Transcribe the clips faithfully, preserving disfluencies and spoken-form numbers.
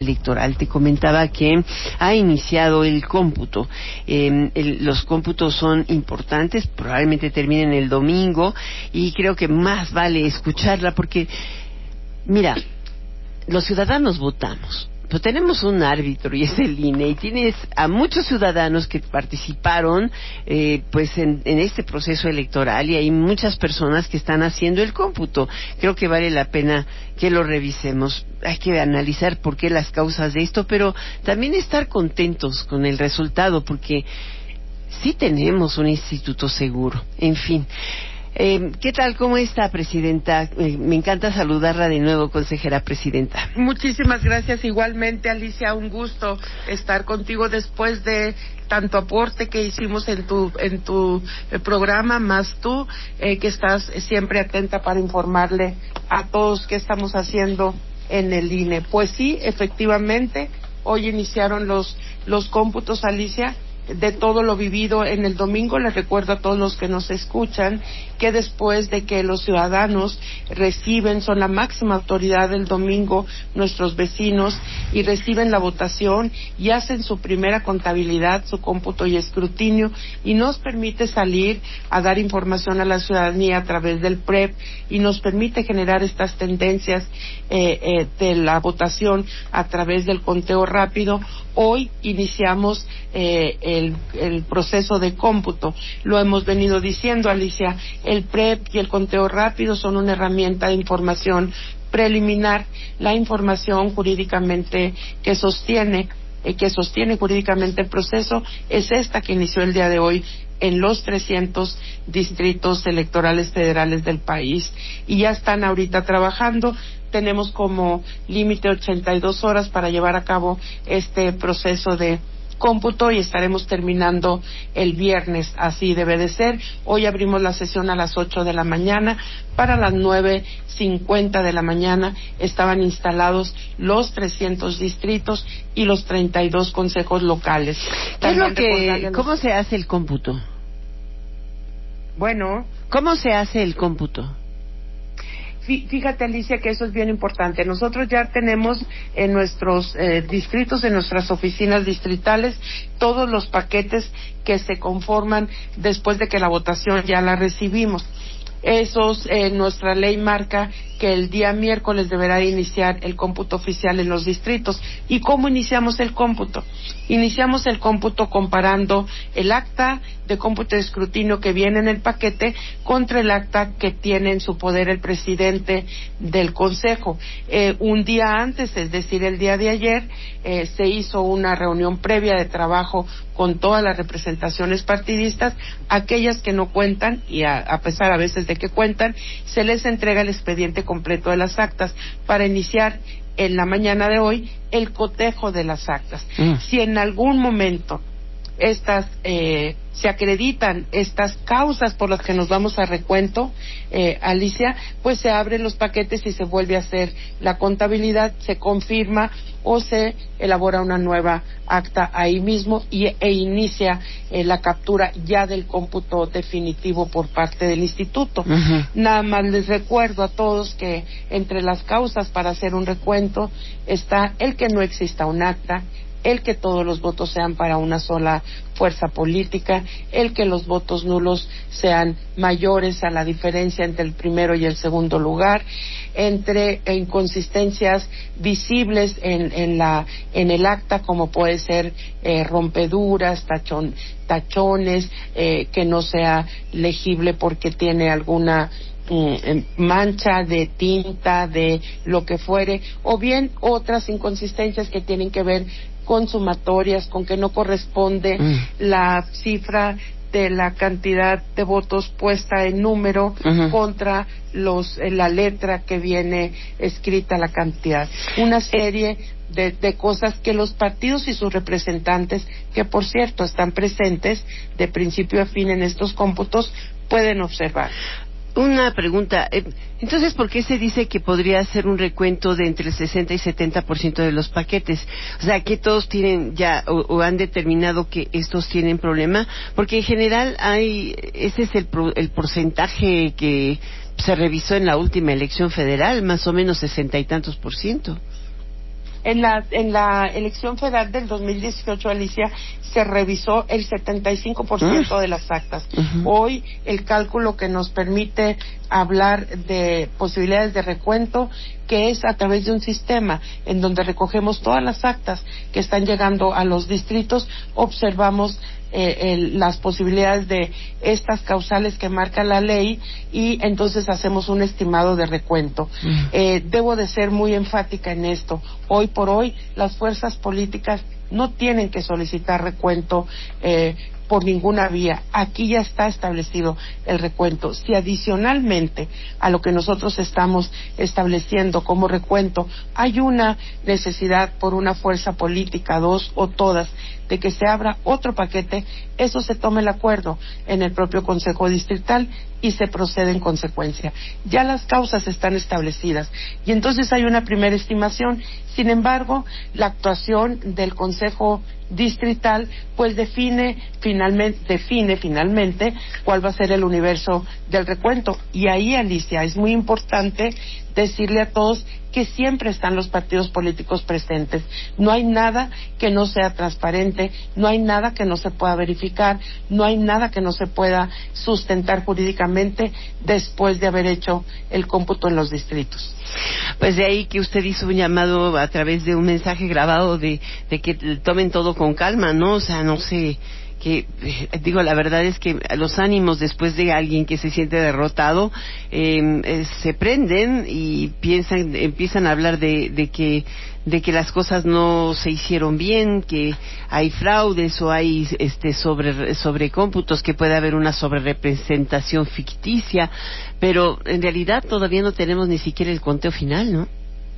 electoral. Te comentaba que ha iniciado el cómputo. Eh, el, los cómputos son importantes, probablemente terminen el domingo, y creo que más vale escucharla porque, mira, los ciudadanos votamos, pero tenemos un árbitro y es el I N E, y tienes a muchos ciudadanos que participaron eh, pues en, en este proceso electoral, y hay muchas personas que están haciendo el cómputo. Creo que vale la pena que lo revisemos. Hay que analizar por qué, las causas de esto, pero también estar contentos con el resultado, porque sí tenemos un instituto seguro. En fin. Eh, ¿Qué tal? ¿Cómo está, presidenta? Eh, me encanta saludarla de nuevo, consejera presidenta. Muchísimas gracias. Igualmente, Alicia, un gusto estar contigo después de tanto aporte que hicimos en tu en tu eh, programa, más tú, eh, que estás siempre atenta para informarle a todos qué estamos haciendo en el I N E. Pues sí, efectivamente, hoy iniciaron los los cómputos, Alicia, de todo lo vivido en el domingo. Les recuerdo a todos los que nos escuchan que después de que los ciudadanos reciben, son la máxima autoridad del domingo, nuestros vecinos, y reciben la votación y hacen su primera contabilidad, su cómputo y escrutinio, y nos permite salir a dar información a la ciudadanía a través del P R E P, y nos permite generar estas tendencias eh, eh, de la votación a través del conteo rápido. Hoy iniciamos eh, el, el proceso de cómputo. Lo hemos venido diciendo, Alicia, el P R E P y el conteo rápido son una herramienta de información preliminar. La información jurídicamente que sostiene, eh, que sostiene jurídicamente el proceso es esta que inició el día de hoy en los trescientos distritos electorales federales del país, y ya están ahorita trabajando. Tenemos como límite ochenta y dos horas para llevar a cabo este proceso de cómputo, y estaremos terminando el viernes. Así debe de ser. Hoy abrimos la sesión a las ocho de la mañana. Para las nueve cincuenta de la mañana estaban instalados los trescientos distritos y los treinta y dos consejos locales. ¿Qué es lo que, cómo se hace el cómputo? Bueno, ¿cómo se hace el cómputo? Fíjate, Alicia, que eso es bien importante. Nosotros ya tenemos en nuestros eh, distritos, en nuestras oficinas distritales, todos los paquetes que se conforman después de que la votación ya la recibimos. Esos, eh, nuestra ley marca que el día miércoles deberá iniciar el cómputo oficial en los distritos. ¿Y cómo iniciamos el cómputo? Iniciamos el cómputo comparando el acta de cómputo de escrutinio que viene en el paquete contra el acta que tiene en su poder el presidente del Consejo. Eh, un día antes, es decir, el día de ayer, eh, se hizo una reunión previa de trabajo con todas las representaciones partidistas. Aquellas que no cuentan, y a, a pesar a veces de que cuentan, se les entrega el expediente completo de las actas para iniciar en la mañana de hoy el cotejo de las actas. Mm. Si en algún momento estas eh, se acreditan estas causas por las que nos vamos a recuento, eh, Alicia, pues se abren los paquetes y se vuelve a hacer la contabilidad, se confirma o se elabora una nueva acta ahí mismo y, e inicia eh, la captura ya del cómputo definitivo por parte del instituto. Uh-huh. Nada más les recuerdo a todos que entre las causas para hacer un recuento está el que no exista un acta, el que todos los votos sean para una sola fuerza política, el que los votos nulos sean mayores a la diferencia entre el primero y el segundo lugar, entre inconsistencias visibles en, en la en el acta, como puede ser eh, rompeduras, tachón, tachones, eh, que no sea legible porque tiene alguna mancha de tinta, de lo que fuere, o bien otras inconsistencias que tienen que ver con sumatorias, con que no corresponde mm. la cifra de la cantidad de votos puesta en número uh-huh. contra los eh, la letra que viene escrita la cantidad. Una serie de, de cosas que los partidos y sus representantes, que por cierto están presentes de principio a fin en estos cómputos, pueden observar. Una pregunta, entonces, ¿por qué se dice que podría ser un recuento de entre el sesenta y setenta por ciento de los paquetes? O sea, que todos tienen ya, o, o han determinado que estos tienen problema, porque en general hay, ese es el, el porcentaje que se revisó en la última elección federal, más o menos sesenta y tantos por ciento. En la, en la elección federal del dos mil dieciocho, Alicia, se revisó el setenta y cinco por ciento de las actas. Uh-huh. Hoy, el cálculo que nos permite hablar de posibilidades de recuento, que es a través de un sistema en donde recogemos todas las actas que están llegando a los distritos, observamos eh, el, las posibilidades de estas causales que marca la ley y entonces hacemos un estimado de recuento. Mm. Eh, debo de ser muy enfática en esto. Hoy por hoy, las fuerzas políticas no tienen que solicitar recuento eh, por ninguna vía. Aquí ya está establecido el recuento. Si adicionalmente a lo que nosotros estamos estableciendo como recuento hay una necesidad por una fuerza política, dos o todas, de que se abra otro paquete, eso se toma el acuerdo en el propio Consejo Distrital y se procede en consecuencia. Ya las causas están establecidas y entonces hay una primera estimación. Sin embargo, la actuación del Consejo Distrital pues define finalmente define finalmente cuál va a ser el universo del recuento. Y ahí, Alicia, es muy importante decirle a todos que siempre están los partidos políticos presentes. No hay nada que no sea transparente, no hay nada que no se pueda verificar, no hay nada que no se pueda sustentar jurídicamente después de haber hecho el cómputo en los distritos. Pues de ahí que usted hizo un llamado a través de un mensaje grabado de, de que tomen todo con calma, ¿no? O sea, no sé, que digo, la verdad es que los ánimos después de alguien que se siente derrotado eh, eh, se prenden y piensan, empiezan a hablar de, de que de que las cosas no se hicieron bien, que hay fraudes o hay este sobre sobre cómputos, que puede haber una sobrerepresentación ficticia, pero en realidad todavía no tenemos ni siquiera el conteo final, ¿no?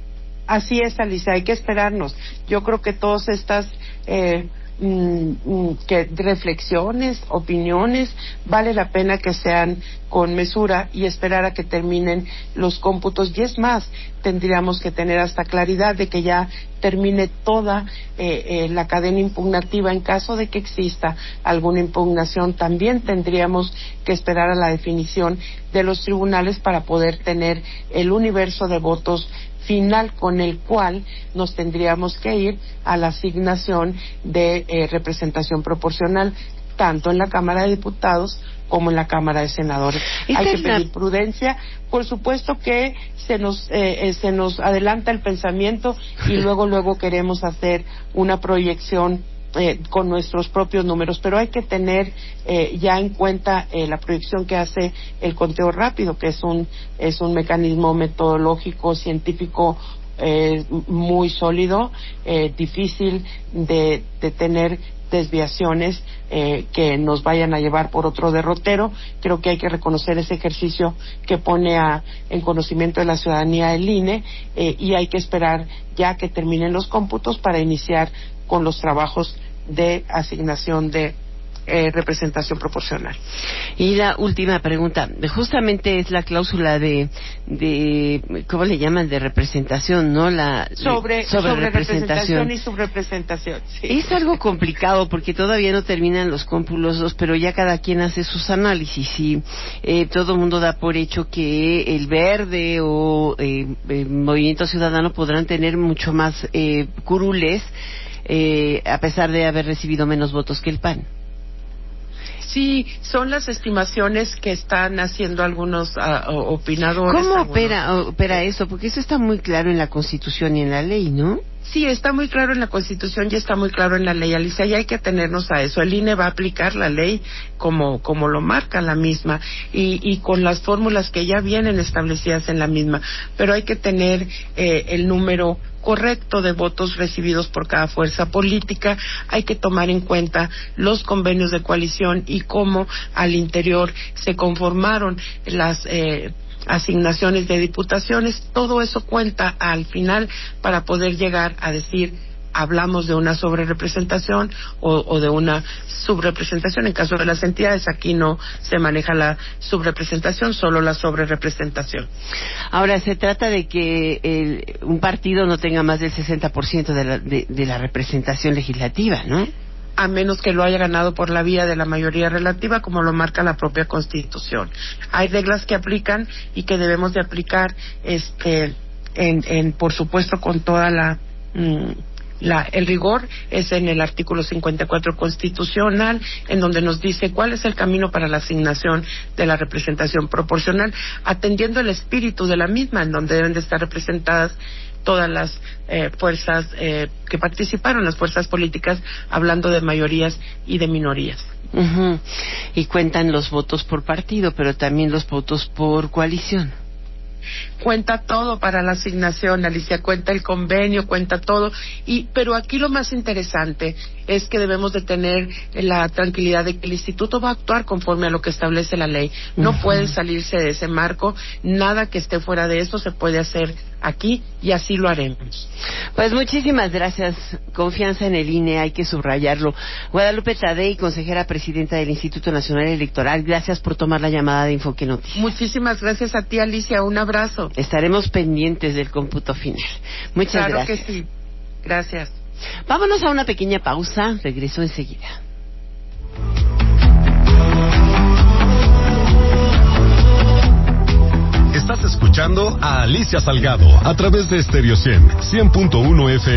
Así es, Alicia, hay que esperarnos. Yo creo que todas estas eh, mm, que reflexiones, opiniones, vale la pena que sean con mesura y esperar a que terminen los cómputos. Y es más, tendríamos que tener hasta claridad de que ya termine toda eh, eh, la cadena impugnativa. En caso de que exista alguna impugnación, también tendríamos que esperar a la definición de los tribunales para poder tener el universo de votos final con el cual nos tendríamos que ir a la asignación de eh, representación proporcional, tanto en la Cámara de Diputados como en la Cámara de Senadores. Hay que pedir la... prudencia. Por supuesto que se nos eh, eh, se nos adelanta el pensamiento y luego luego queremos hacer una proyección Eh, con nuestros propios números, pero hay que tener eh, ya en cuenta eh, la proyección que hace el conteo rápido, que es un es un mecanismo metodológico científico eh, muy sólido, eh, difícil de, de tener desviaciones eh, que nos vayan a llevar por otro derrotero. Creo que hay que reconocer ese ejercicio que pone a, en conocimiento de la ciudadanía el I N E eh, y hay que esperar ya que terminen los cómputos para iniciar con los trabajos de asignación de eh, representación proporcional. Y la última pregunta, justamente es la cláusula de, de ¿cómo le llaman? De representación, ¿no? La sobre, sobre, sobre representación y subrepresentación. Sí. Es algo complicado porque todavía no terminan los cómpulos, pero ya cada quien hace sus análisis y eh, todo el mundo da por hecho que el Verde o eh, el Movimiento Ciudadano podrán tener mucho más eh, curules Eh, a pesar de haber recibido menos votos que el P A N. Sí, son las estimaciones que están haciendo algunos uh, opinadores. ¿Cómo algunos... opera, opera eso? Porque eso está muy claro en la Constitución y en la ley, ¿no? Sí, está muy claro en la Constitución y está muy claro en la ley, Alicia, y hay que atenernos a eso. El I N E va a aplicar la ley como como lo marca la misma y, y con las fórmulas que ya vienen establecidas en la misma, pero hay que tener eh, el número correcto de votos recibidos por cada fuerza política. Hay que tomar en cuenta los convenios de coalición y cómo al interior se conformaron las eh, asignaciones de diputaciones. Todo eso cuenta al final para poder llegar a decir hablamos de una sobrerepresentación o, o de una subrepresentación. En caso de las entidades, aquí no se maneja la subrepresentación, solo la sobrerepresentación. Ahora, se trata de que el, un partido no tenga más del sesenta por ciento de la, de, de la representación legislativa, ¿no? A menos que lo haya ganado por la vía de la mayoría relativa, como lo marca la propia Constitución. Hay reglas que aplican y que debemos de aplicar, este, en, en por supuesto, con toda la mm, La, el rigor es en el artículo cincuenta y cuatro constitucional, en donde nos dice cuál es el camino para la asignación de la representación proporcional, atendiendo el espíritu de la misma, en donde deben de estar representadas todas las eh, fuerzas eh, que participaron, las fuerzas políticas, hablando de mayorías y de minorías. Uh-huh. Y cuentan los votos por partido, pero también los votos por coalición. Cuenta todo para la asignación, Alicia, cuenta el convenio, cuenta todo, y pero aquí lo más interesante es que debemos de tener la tranquilidad de que el instituto va a actuar conforme a lo que establece la ley. No uh-huh. puede salirse de ese marco, nada que esté fuera de eso se puede hacer aquí, y así lo haremos. Pues muchísimas gracias. Confianza en el I N E, hay que subrayarlo. Guadalupe Tadei, consejera presidenta del Instituto Nacional Electoral, gracias por tomar la llamada de Enfoque Noticias. Muchísimas gracias a ti, Alicia, un abrazo. Estaremos pendientes del cómputo final. Muchas claro gracias. Claro que sí. Gracias. Vámonos a una pequeña pausa. Regreso enseguida. Estás escuchando a Alicia Salgado a través de Stereo cien, cien punto uno F M.